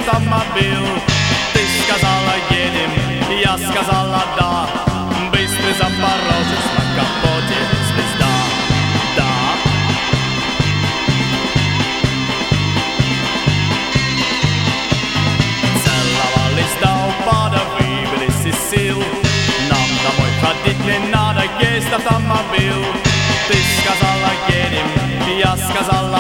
автомобиль. Ты сказала едем, я сказала да. Быстрый запорожец, на капоте звезда. Да. Целовались до упада, выбились из сил. Нам домой ходить не надо, есть автомобиль. Ты сказала едем, я сказала